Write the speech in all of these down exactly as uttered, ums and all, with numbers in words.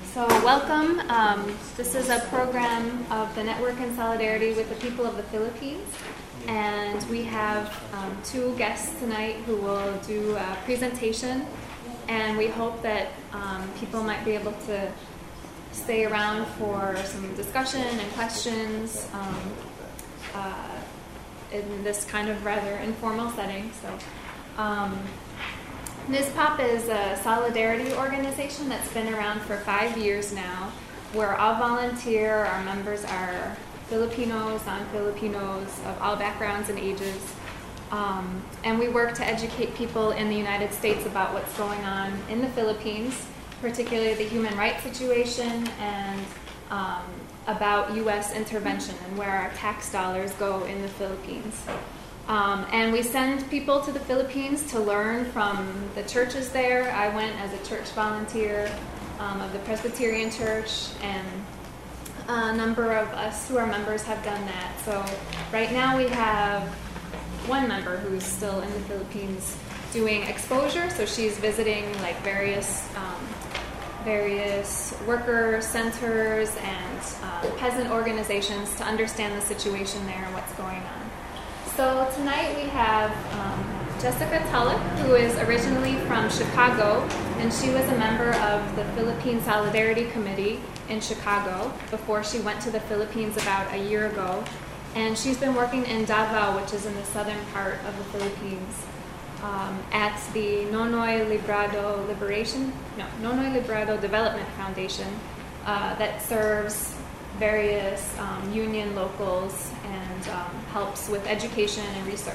So welcome. Um, this is a program of the Network in Solidarity with the People of the Philippines. And we have um, two guests tonight who will do a presentation. And we hope that um, people might be able to stay around for some discussion and questions um, uh, in this kind of rather informal setting. So. Um, NISPOP is a solidarity organization that's been around for five years now. We're all volunteer. Our members are Filipinos, non-Filipinos of all backgrounds and ages. Um, and we work to educate people in the United States about what's going on in the Philippines, particularly the human rights situation and um, about U S intervention and where our tax dollars go in the Philippines. Um, and we send people to the Philippines to learn from the churches there. I went as a church volunteer um, of the Presbyterian Church, and a number of us who are members have done that. So right now we have one member who's still in the Philippines doing exposure. So she's visiting like various um, various worker centers and uh, peasant organizations to understand the situation there and what's going on. So tonight we have um, Jessica Tulloch, who is originally from Chicago, and she was a member of the Philippine Solidarity Committee in Chicago before she went to the Philippines about a year ago. And she's been working in Davao, which is in the southern part of the Philippines, um, at the Nonoy Librado Liberation, no, Nonoy Librado Development Foundation uh, that serves various um, union locals and um, helps with education and research.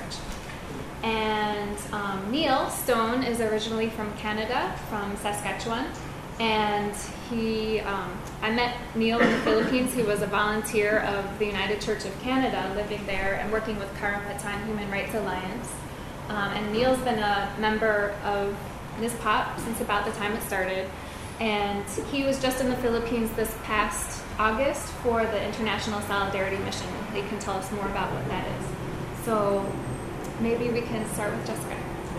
And um, Neil Stone is originally from Canada, from Saskatchewan, and he, um, I met Neil in the Philippines. He was a volunteer of the United Church of Canada, living there and working with Karapatan Human Rights Alliance. Um, and Neil's been a member of NISPOP since about the time it started. And he was just in the Philippines this past August for the International Solidarity Mission. They can tell us more about what that is. So maybe we can start with Jessica.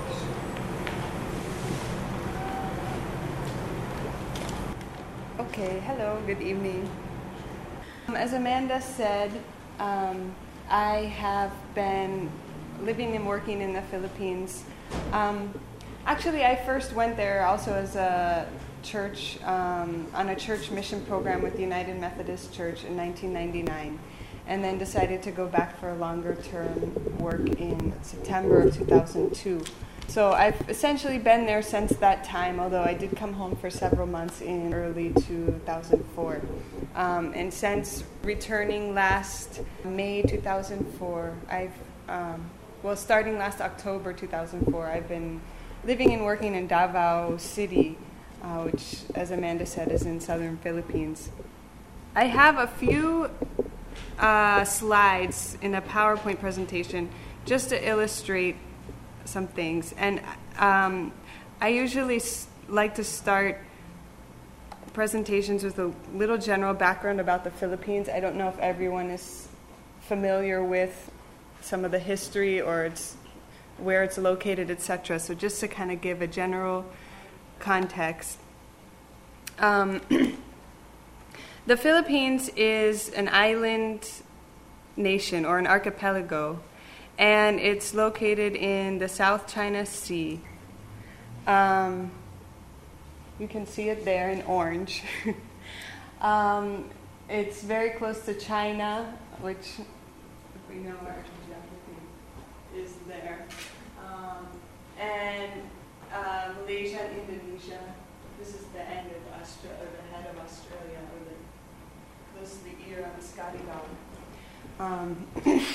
Okay, hello, good evening. Um, as Amanda said, um, I have been living and working in the Philippines. Um, actually, I first went there also as a church um, on a church mission program with the United Methodist Church in nineteen ninety-nine, and then decided to go back for a longer term work in September of two thousand two. So I've essentially been there since that time, although I did come home for several months in early two thousand four. Um, and since returning last May two thousand four, I've, um, well, starting last October two thousand four, I've been living and working in Davao City, Uh, which, as Amanda said, is in southern Philippines. I have a few uh, slides in a PowerPoint presentation just to illustrate some things. And um, I usually s- like to start presentations with a little general background about the Philippines. I don't know if everyone is familiar with some of the history or it's where it's located, et cetera. So just to kind of give a general context. Um, the Philippines is an island nation or an archipelago, and it's located in the South China Sea. Um, you can see it there in orange. um, it's very close to China, which, if we know our geography, is there. Um, and Uh, Malaysia and Indonesia. This is the end of Australia, or the head of Australia, or the close to the ear on the Scotty dog. Um,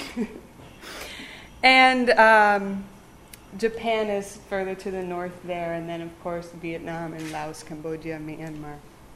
and um, Japan is further to the north there, and then of course Vietnam and Laos, Cambodia, Myanmar.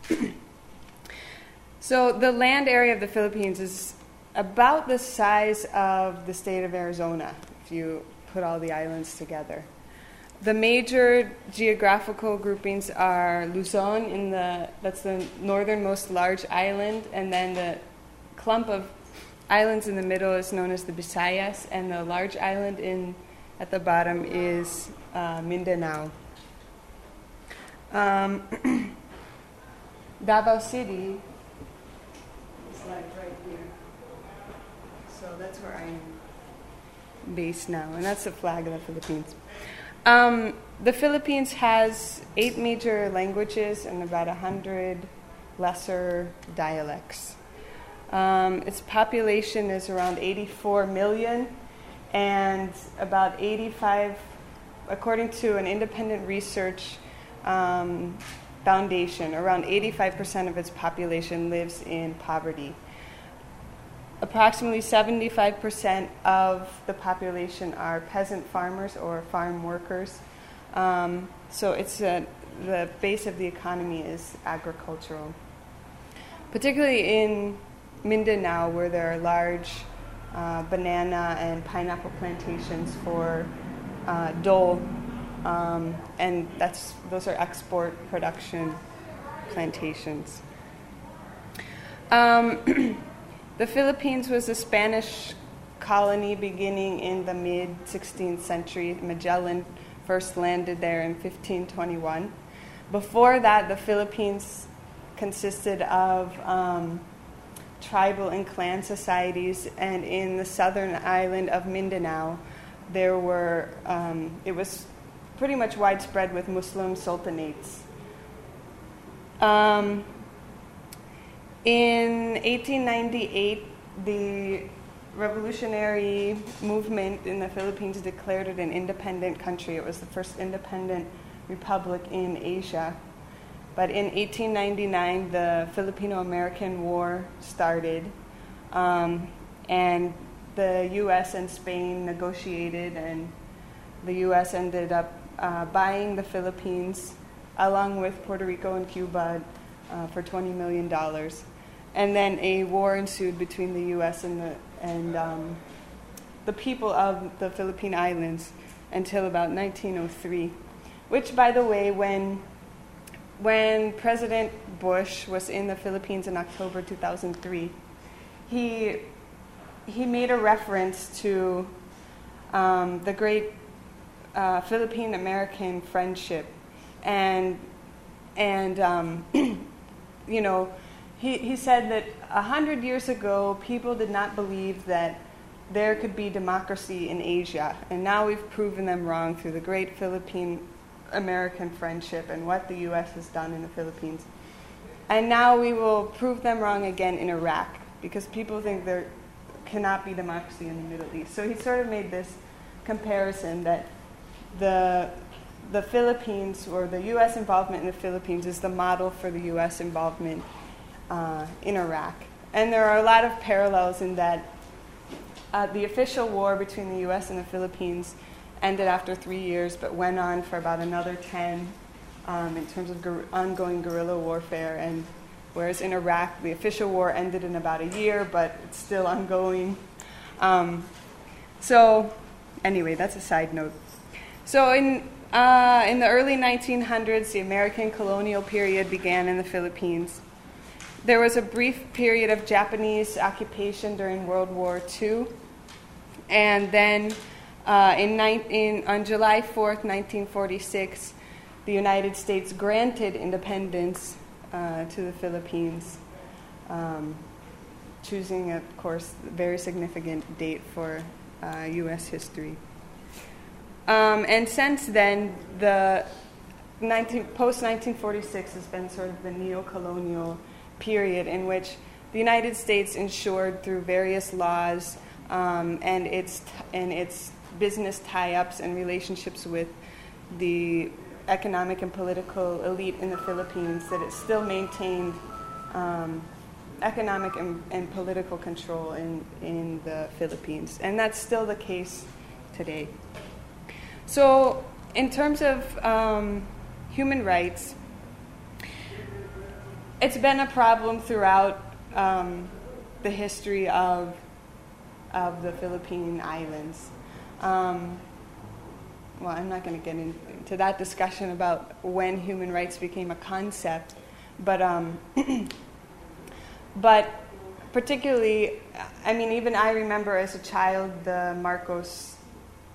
So the land area of the Philippines is about the size of the state of Arizona, if you put all the islands together. The major geographical groupings are Luzon, in the that's the northernmost large island, and then the clump of islands in the middle is known as the Visayas, and the large island in at the bottom is uh, Mindanao. Um, Davao City is like right here. So that's where I'm based now, and that's the flag of the Philippines. Um, the Philippines has eight major languages and about a hundred lesser dialects. Um, its population is around eighty-four million, and about eighty-five, according to an independent research um, foundation, around eighty-five percent of its population lives in poverty. Approximately seventy-five percent of the population are peasant farmers or farm workers. Um, so it's a, the base of the economy is agricultural. Particularly in Mindanao, where there are large uh, banana and pineapple plantations for uh, dole, um, and that's those are export production plantations. Um, The Philippines was a Spanish colony beginning in the mid-sixteenth century. Magellan first landed there in fifteen twenty-one. Before that, the Philippines consisted of um, tribal and clan societies, and in the southern island of Mindanao, there were um, it was pretty much widespread with Muslim sultanates. Um, In eighteen ninety-eight, the revolutionary movement in the Philippines declared it an independent country. It was the first independent republic in Asia. But in eighteen ninety-nine, the Filipino-American War started, um, and the U S and Spain negotiated, and the U S ended up uh, buying the Philippines, along with Puerto Rico and Cuba, uh, for twenty million dollars. And then a war ensued between the U S and the and um, the people of the Philippine Islands until about nineteen oh three, which, by the way, when when President Bush was in the Philippines in October two thousand three, he he made a reference to um, the great uh, Philippine-American friendship, and and um, you know. He, he said that a hundred years ago, people did not believe that there could be democracy in Asia, and now we've proven them wrong through the great Philippine-American friendship and what the U S has done in the Philippines. And now we will prove them wrong again in Iraq, because people think there cannot be democracy in the Middle East. So he sort of made this comparison that the the Philippines, or the U S involvement in the Philippines, is the model for the U S involvement Uh, in Iraq. And there are a lot of parallels in that uh, the official war between the U S and the Philippines ended after three years, but went on for about another ten um, in terms of guer- ongoing guerrilla warfare. And whereas in Iraq, the official war ended in about a year, but it's still ongoing. Um, so anyway, that's a side note. So in uh, in the early nineteen hundreds, the American colonial period began in the Philippines. There was a brief period of Japanese occupation during World War Two, and then uh, in, in, on July fourth, nineteen forty-six, the United States granted independence uh, to the Philippines, um, choosing, of course, a very significant date for uh, U S history. Um, and since then, the post nineteen forty-six has been sort of the neo-colonial period in which the United States ensured through various laws um, and its and its business tie-ups and relationships with the economic and political elite in the Philippines that it still maintained um, economic and, and political control in, in the Philippines. And that's still the case today. So in terms of um, human rights, it's been a problem throughout um, the history of of the Philippine Islands. Um, well, I'm not going to get into that discussion about when human rights became a concept, but um, but particularly, I mean, even I remember as a child the Marcos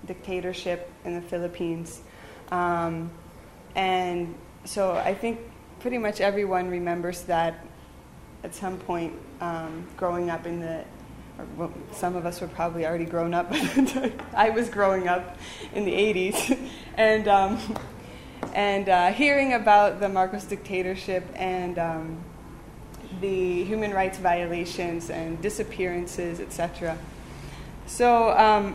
dictatorship in the Philippines, um, and so I think pretty much everyone remembers that at some point um, growing up in the, or well, some of us were probably already grown up. I was growing up in the eighties, and um, and uh, hearing about the Marcos dictatorship and um, the human rights violations and disappearances, et cetera. So um,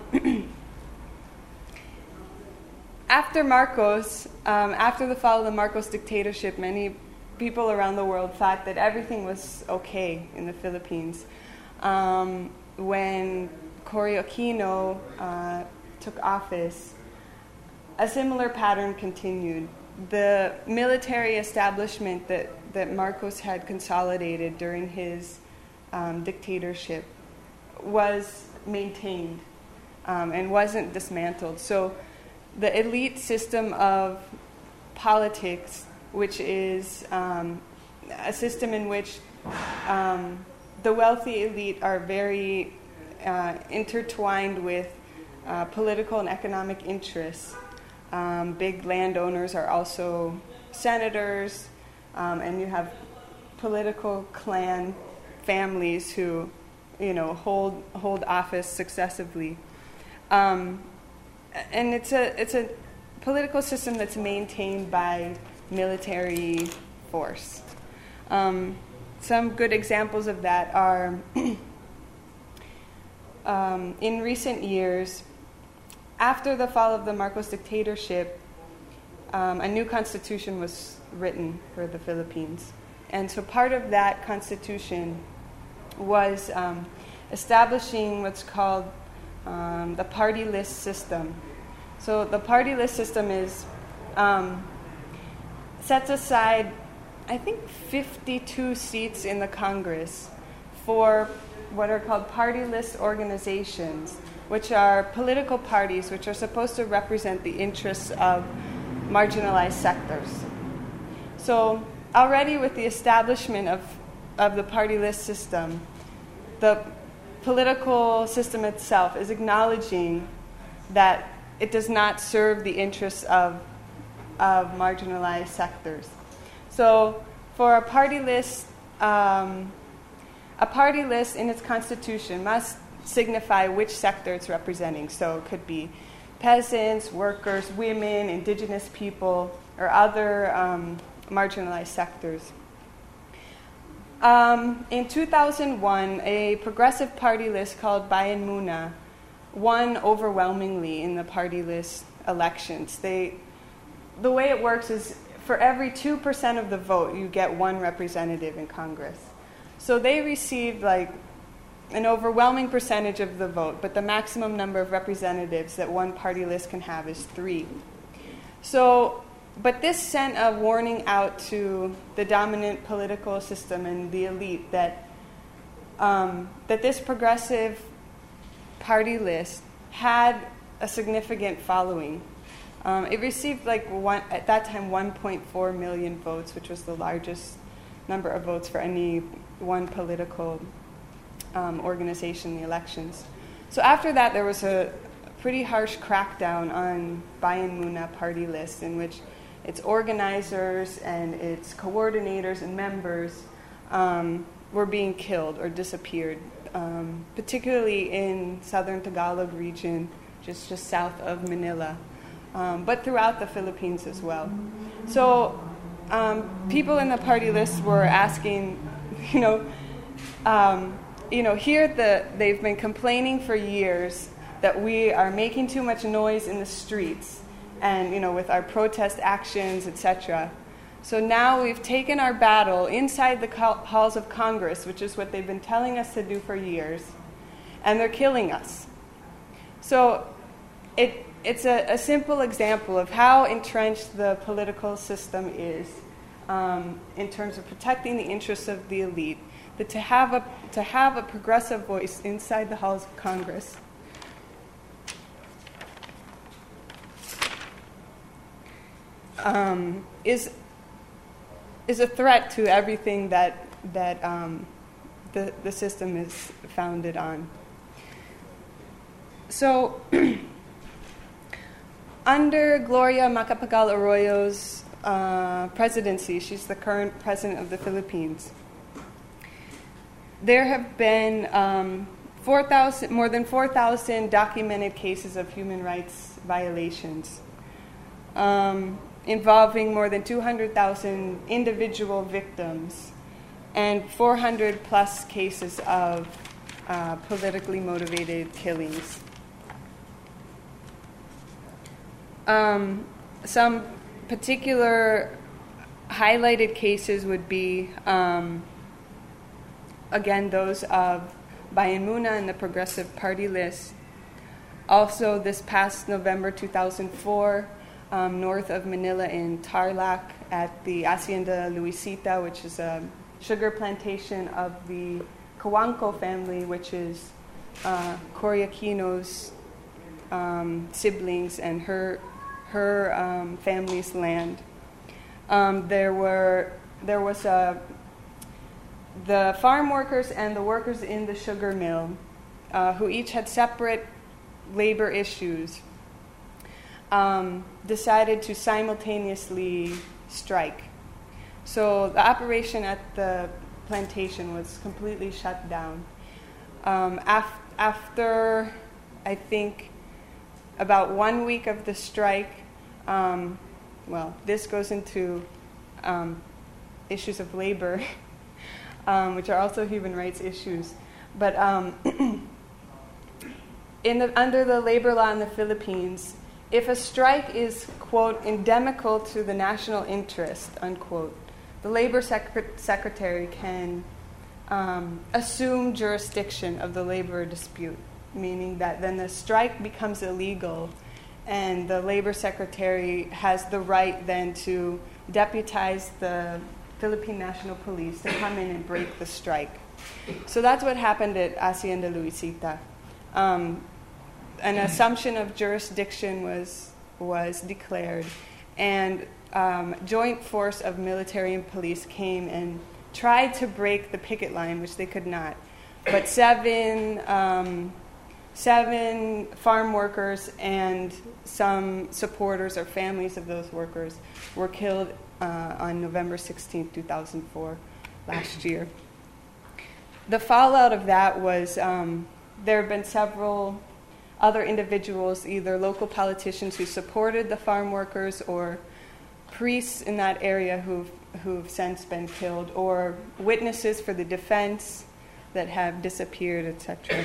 after Marcos, um, after the fall of the Marcos dictatorship, many people around the world thought that everything was okay in the Philippines. Um, when Cory Aquino uh, took office, a similar pattern continued. The military establishment that, that Marcos had consolidated during his um, dictatorship was maintained um, and wasn't dismantled. So the elite system of politics, which is um, a system in which um, the wealthy elite are very uh, intertwined with uh, political and economic interests. Um, big landowners are also senators, um, and you have political clan families who, you know, hold hold office successively. Um, and it's a it's a political system that's maintained by military force. Um, some good examples of that are um, in recent years, after the fall of the Marcos dictatorship, um, a new constitution was written for the Philippines. And so part of that constitution was um, establishing what's called um, the party list system. So the party list system is um, sets aside, I think, fifty-two seats in the Congress for what are called party list organizations, which are political parties which are supposed to represent the interests of marginalized sectors. So already with the establishment of, of the party list system, the political system itself is acknowledging that it does not serve the interests of of marginalized sectors. So for a party list, um, a party list in its constitution must signify which sector it's representing. So it could be peasants, workers, women, indigenous people, or other um, marginalized sectors. Um, in two thousand one, a progressive party list called Bayan Muna won overwhelmingly in the party list elections. They The way it works is for every two percent of the vote, you get one representative in Congress. So they received like an overwhelming percentage of the vote, but the maximum number of representatives that one party list can have is three. So, but this sent a warning out to the dominant political system and the elite that um, that this progressive party list had a significant following. Um, it received, like one, at that time, one point four million votes, which was the largest number of votes for any one political um, organization in the elections. So after that, there was a pretty harsh crackdown on Bayan Muna party list, in which its organizers and its coordinators and members um, were being killed or disappeared, um, particularly in southern Tagalog region, just, just south of Manila. Um, but throughout the Philippines as well. So um, people in the party list were asking, you know, um, you know, here the, they've been complaining for years that we are making too much noise in the streets and, you know, with our protest actions, et cetera. So now we've taken our battle inside the halls of Congress, which is what they've been telling us to do for years, and they're killing us. So it It's a, a simple example of how entrenched the political system is um, in terms of protecting the interests of the elite. That to have a to have a progressive voice inside the halls of Congress um, is is a threat to everything that that um, the the system is founded on. So. Under Gloria Macapagal Arroyo's uh, presidency. She's the current president of the Philippines. There have been um, four thousand, more than four thousand documented cases of human rights violations, um, involving more than two hundred thousand individual victims and four hundred plus cases of uh, politically motivated killings. Um, some particular highlighted cases would be, um, again, those of Bayan Muna and the Progressive Party list. Also, this past November two thousand four, um, north of Manila in Tarlac at the Hacienda Luisita, which is a sugar plantation of the Cojuangco family, which is uh, Cory Aquino's um, siblings and her her um, family's land. Um, there were there was a the farm workers and the workers in the sugar mill, uh, who each had separate labor issues, um, decided to simultaneously strike. So the operation at the plantation was completely shut down. Um, af- after, I think, about one week of the strike, um, well, this goes into um, issues of labor, um, which are also human rights issues. But um, in the, under the labor law in the Philippines, if a strike is, quote, endemical to the national interest, unquote, the labor sec- secretary can um, assume jurisdiction of the labor dispute, meaning that then the strike becomes illegal and the labor secretary has the right then to deputize the Philippine National Police to come in and break the strike. So that's what happened at Hacienda Luisita. Um, an assumption of jurisdiction was was declared, and um, joint force of military and police came and tried to break the picket line, which they could not. But seven um, seven farm workers and some supporters or families of those workers were killed uh, on November sixteenth, two thousand four, last year. The fallout of that was um, there have been several other individuals, either local politicians who supported the farm workers or priests in that area who've, who've since been killed, or witnesses for the defense that have disappeared, et cetera.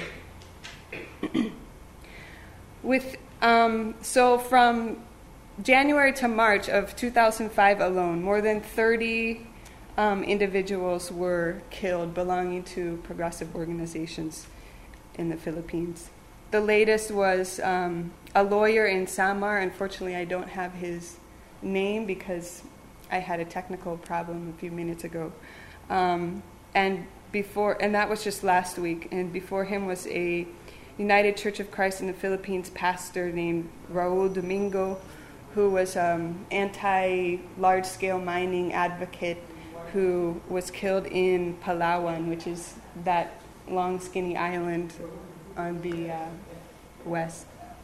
With um, so from January to March of two thousand five alone, more than thirty um, individuals were killed belonging to progressive organizations in the Philippines. The latest was um, a lawyer in Samar. Unfortunately, I don't have his name because I had a technical problem a few minutes ago. Um, and before, and that was just last week. And before him was a United Church of Christ in the Philippines pastor named Raul Domingo, who was um, anti-large-scale mining advocate who was killed in Palawan, which is that long, skinny island on the uh, west.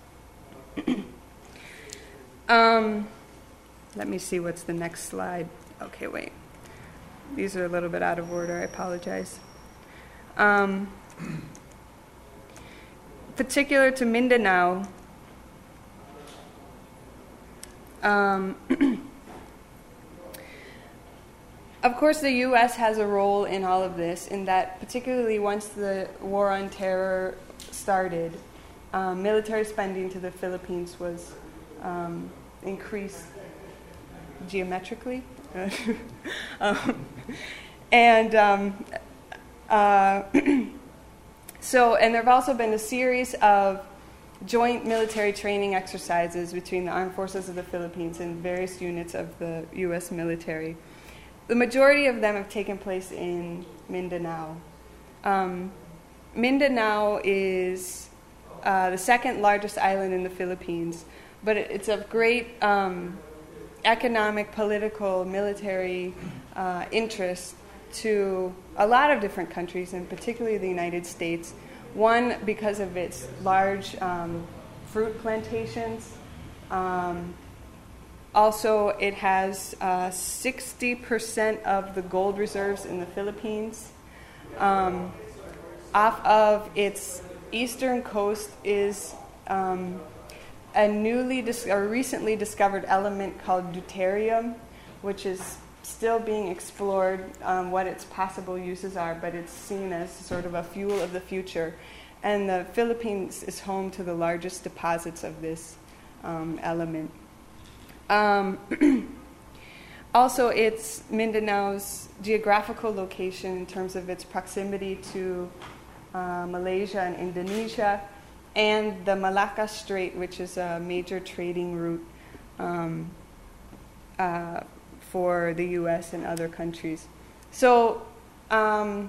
um, let me see what's the next slide. Okay, wait. These are a little bit out of order. I apologize. Um, particular to Mindanao, um, of course, the U S has a role in all of this, in that particularly once the war on terror started, um, military spending to the Philippines was um, increased geometrically. um, and um, uh, so, and there have also been a series of joint military training exercises between the armed forces of the Philippines and various units of the U S military. The majority of them have taken place in Mindanao. Um, Mindanao is uh, the second largest island in the Philippines, but it, it's of great um, economic, political, military uh, interest to a lot of different countries, and particularly the United States. One, because of its large um, fruit plantations, um, Also, it has uh, sixty percent of the gold reserves in the Philippines. Um, off of its eastern coast is um, a newly dis- or recently discovered element called deuterium, which is still being explored um, what its possible uses are, but it's seen as sort of a fuel of the future. And the Philippines is home to the largest deposits of this um, element. Um, also, it's Mindanao's geographical location in terms of its proximity to uh, Malaysia and Indonesia, and the Malacca Strait, which is a major trading route um, uh, for the U S and other countries. So um,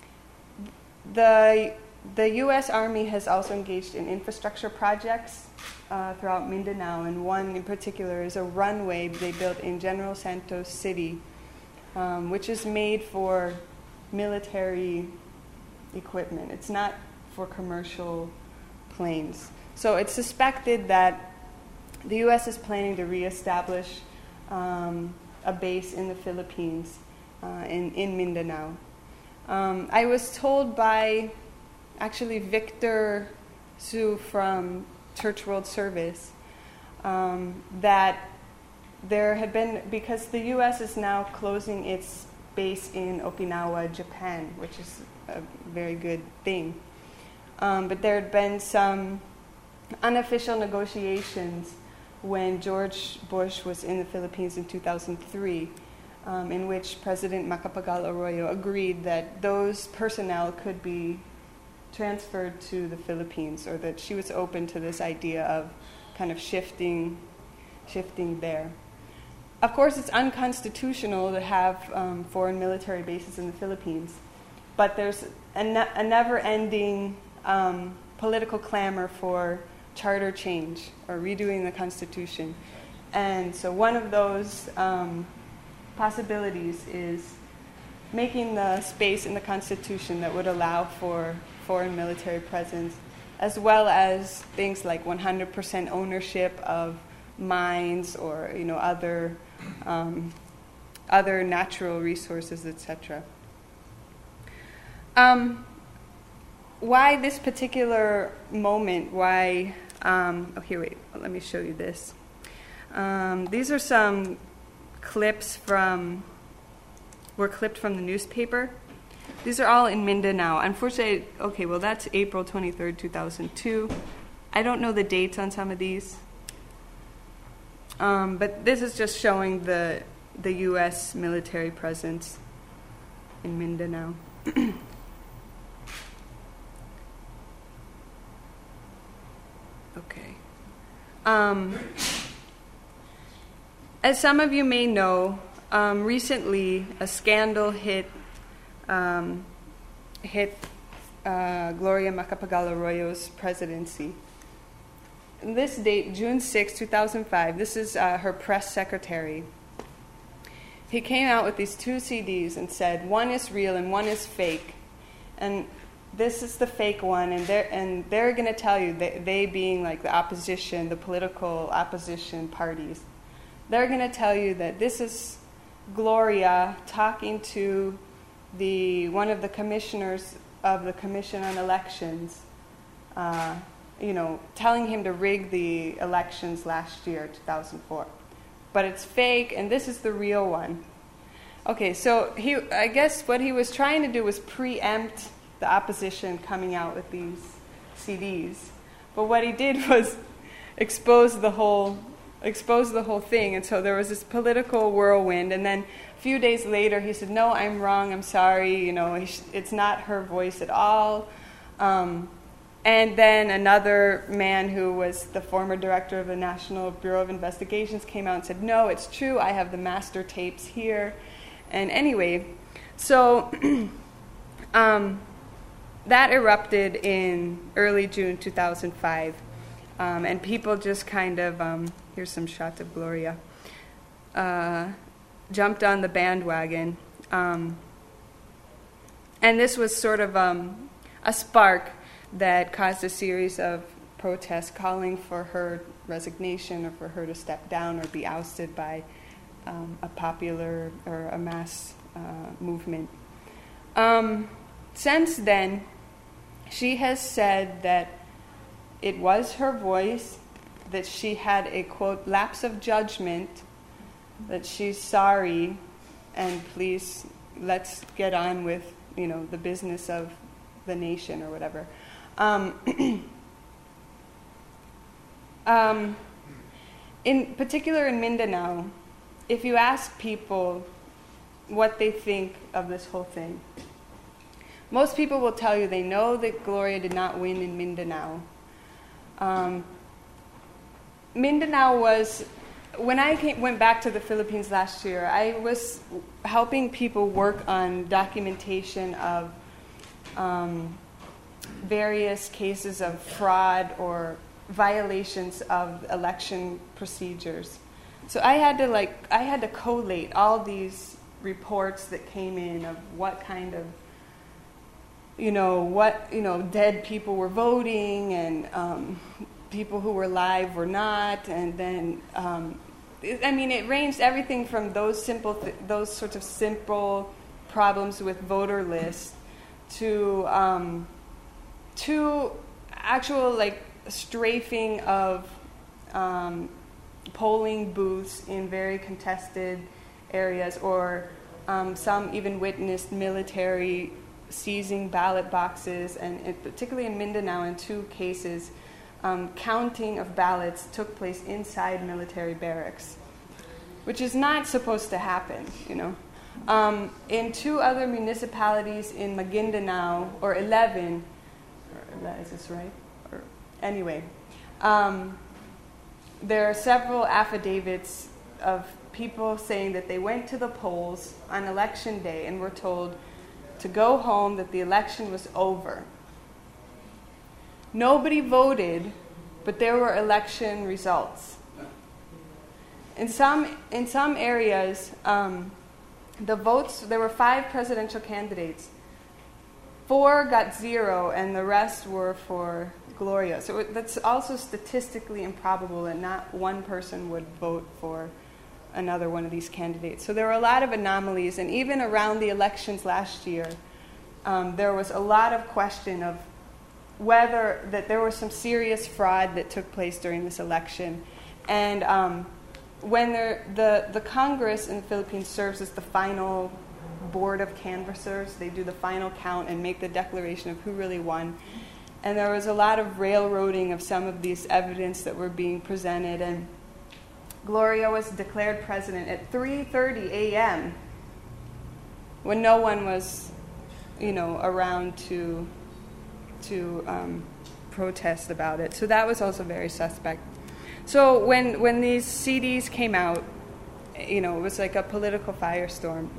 the the U S Army has also engaged in infrastructure projects uh, throughout Mindanao, and one in particular is a runway they built in General Santos City, um, which is made for military equipment. It's not for commercial planes. So it's suspected that the U S is planning to reestablish um, a base in the Philippines, uh, in, in Mindanao. Um, I was told by actually Victor Su from Church World Service um, that there had been, because the U S is now closing its base in Okinawa, Japan, which is a very good thing. Um, but there had been some unofficial negotiations when George Bush was in the Philippines in two thousand three, um, in which President Macapagal Arroyo agreed that those personnel could be transferred to the Philippines, or that she was open to this idea of kind of shifting, shifting there. Of course, it's unconstitutional to have um, foreign military bases in the Philippines, but there's a, ne- a never-ending um, political clamor for charter change or redoing the Constitution. And so one of those um, possibilities is making the space in the Constitution that would allow for foreign military presence, as well as things like one hundred percent ownership of mines or, you know, other um, other natural resources, et cetera. Um, why this particular moment? Why? Um, oh, here, wait. Let me show you this. Um, these are some clips from. Were clipped from the newspaper. These are all in Mindanao. Unfortunately, okay, well, that's April twenty-third, two thousand two. I don't know the dates on some of these. Um, but this is just showing the the U S military presence in Mindanao. Okay. Um, as some of you may know, um, recently a scandal hit um, hit uh, Gloria Macapagal Arroyo's presidency. And this date, June sixth, two thousand five, this is uh, her press secretary. He came out with these two C Ds and said, one is real and one is fake. And this is the fake one, and they're, and they're going to tell you, they, they being like the opposition, the political opposition parties, they're going to tell you that this is Gloria talking to the one of the commissioners of the Commission on Elections, uh, you know, telling him to rig the elections last year, two thousand four. But it's fake, and this is the real one. Okay, so he, I guess what he was trying to do was preempt the opposition coming out with these C Ds. But what he did was expose the whole, expose the whole thing, and so there was this political whirlwind. And then a few days later, he said, "No, I'm wrong. I'm sorry. You know, it's not her voice at all." Um, And then another man who was the former director of the National Bureau of Investigations came out and said, "No, it's true. I have the master tapes here." And anyway, so um, that erupted in early June two thousand five. Um, and people just kind of, um, here's some shots of Gloria, uh, jumped on the bandwagon. Um, and this was sort of um, a spark that caused a series of protest calling for her resignation or for her to step down or be ousted by um, a popular or a mass uh, movement. Um, since then, she has said that it was her voice, that she had a, quote, lapse of judgment, that she's sorry, and please, let's get on with, you know, the business of the nation or whatever. Um, um, in particular in Mindanao, if you ask people what they think of this whole thing, most people will tell you they know that Gloria did not win in Mindanao. Um, Mindanao was, when I came, went back to the Philippines last year, I was helping people work on documentation of um, various cases of fraud or violations of election procedures. So I had to like, I had to collate all these reports that came in of what kind of, you know, what, you know, dead people were voting and um, people who were live were not, and then, um, it, I mean, it ranged everything from those simple, th- those sorts of simple problems with voter lists to um, to actual like strafing of um, polling booths in very contested areas, or um, some even witnessed military seizing ballot boxes, and it, particularly in Mindanao, in two cases, um, counting of ballots took place inside military barracks, which is not supposed to happen, you know. Um, in two other municipalities in Maguindanao, or eleven, or, is this right? Or, anyway, um, there are several affidavits of people saying that they went to the polls on election day and were told to go home, that the election was over. Nobody voted, but there were election results. In some in some areas, um, the votes, there were five presidential candidates. Four got zero, and the rest were for Gloria. So it, that's also statistically improbable that not one person would vote for another one of these candidates. So there were a lot of anomalies, and even around the elections last year, um, there was a lot of question of whether that there was some serious fraud that took place during this election. And um, when there, the, the Congress in the Philippines serves as the final board of canvassers, they do the final count and make the declaration of who really won. And there was a lot of railroading of some of these evidence that were being presented, and Gloria was declared president at three thirty a.m. when no one was, you know, around to to um, protest about it. So that was also very suspect. So when when these C Ds came out, you know, it was like a political firestorm.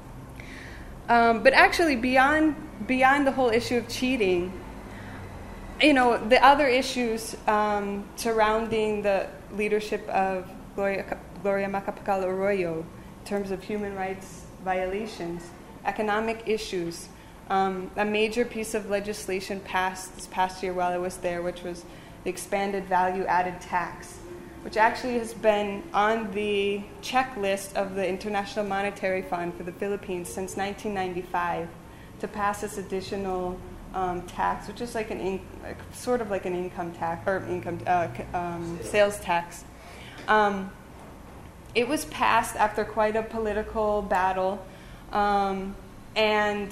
Um, but actually, beyond beyond the whole issue of cheating, you know, the other issues um, surrounding the leadership of Gloria, Gloria Macapagal Arroyo in terms of human rights violations, economic issues. Um, a major piece of legislation passed this past year while I was there, which was the expanded value-added tax, which actually has been on the checklist of the International Monetary Fund for the Philippines since nineteen ninety-five to pass this additional um, tax, which is like an in, like, sort of like an income tax or income uh, um, sales tax. Um, it was passed after quite a political battle, um, and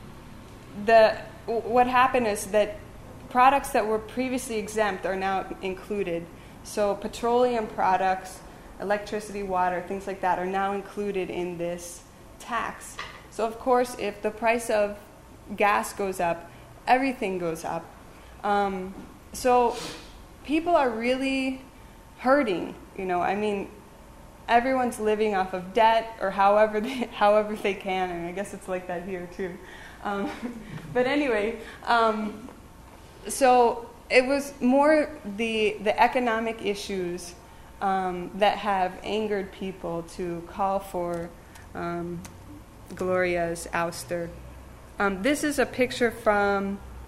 the what happened is that products that were previously exempt are now included. So petroleum products, electricity, water, things like that are now included in this tax. So of course, if the price of gas goes up, everything goes up. Um, so people are really hurting. You know, I mean, everyone's living off of debt or however they, however they can, and I guess it's like that here too. Um, but anyway, um, so it was more the the economic issues um, that have angered people to call for um, Gloria's ouster. Um, this is a picture from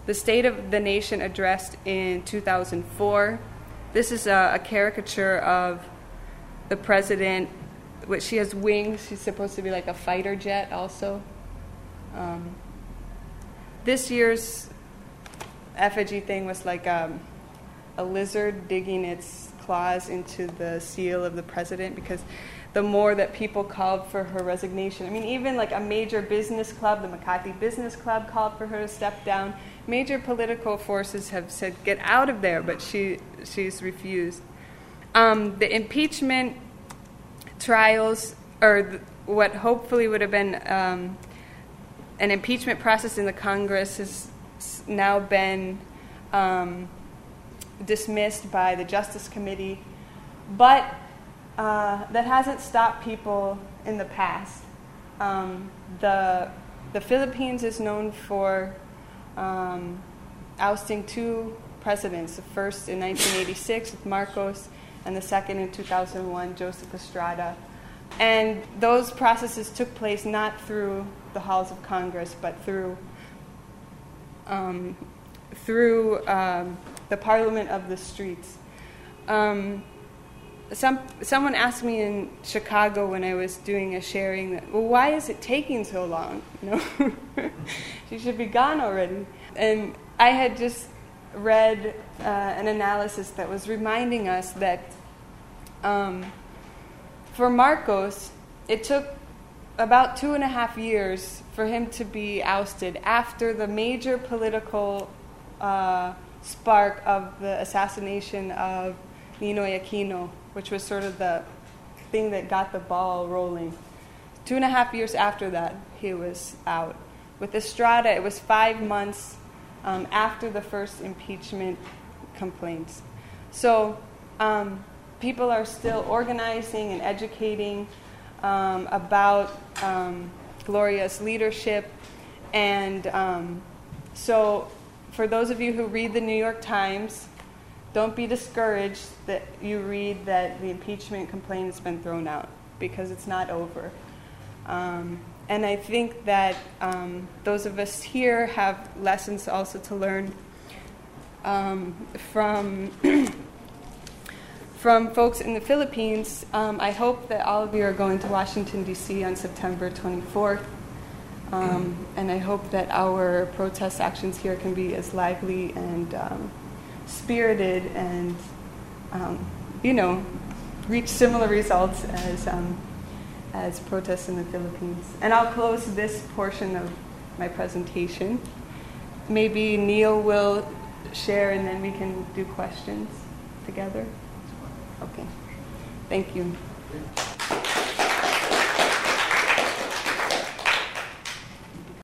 the State of the Nation address in two thousand four. This is a, a caricature of the president, which she has wings. She's supposed to be like a fighter jet also. Um, this year's effigy thing was like um, a lizard digging its claws into the seal of the president, because the more that people called for her resignation. I mean, even like a major business club, the McCarthy Business Club, called for her to step down. Major political forces have said, get out of there, but she she's refused. Um, the impeachment trials, or th- what hopefully would have been um, an impeachment process in the Congress, has now been um, dismissed by the Justice Committee. But uh, that hasn't stopped people in the past. Um, the the Philippines is known for um, ousting two presidents. The first in nineteen eighty-six with Marcos, and the second in two thousand one, Joseph Estrada. And those processes took place not through the halls of Congress, but through um, through um, the Parliament of the streets. Um, some someone asked me in Chicago when I was doing a sharing that, well, why is it taking so long? You know, she should be gone already. And I had just read uh, an analysis that was reminding us that um, for Marcos, it took about two and a half years for him to be ousted after the major political uh, spark of the assassination of Ninoy Aquino, which was sort of the thing that got the ball rolling. Two and a half years after that, he was out. With Estrada, it was five months um, after the first impeachment complaints. So um, people are still organizing and educating um, about um, Gloria's leadership. And um, so for those of you who read the New York Times, don't be discouraged that you read that the impeachment complaint has been thrown out, because it's not over. Um, and I think that um, those of us here have lessons also to learn um, from from folks in the Philippines. Um, I hope that all of you are going to Washington, D C on September twenty-fourth. Um, and I hope that our protest actions here can be as lively and um, spirited and, um, you know, reach similar results as um, as protests in the Philippines. And I'll close this portion of my presentation. Maybe Neil will share, and then we can do questions together. Okay. Thank you.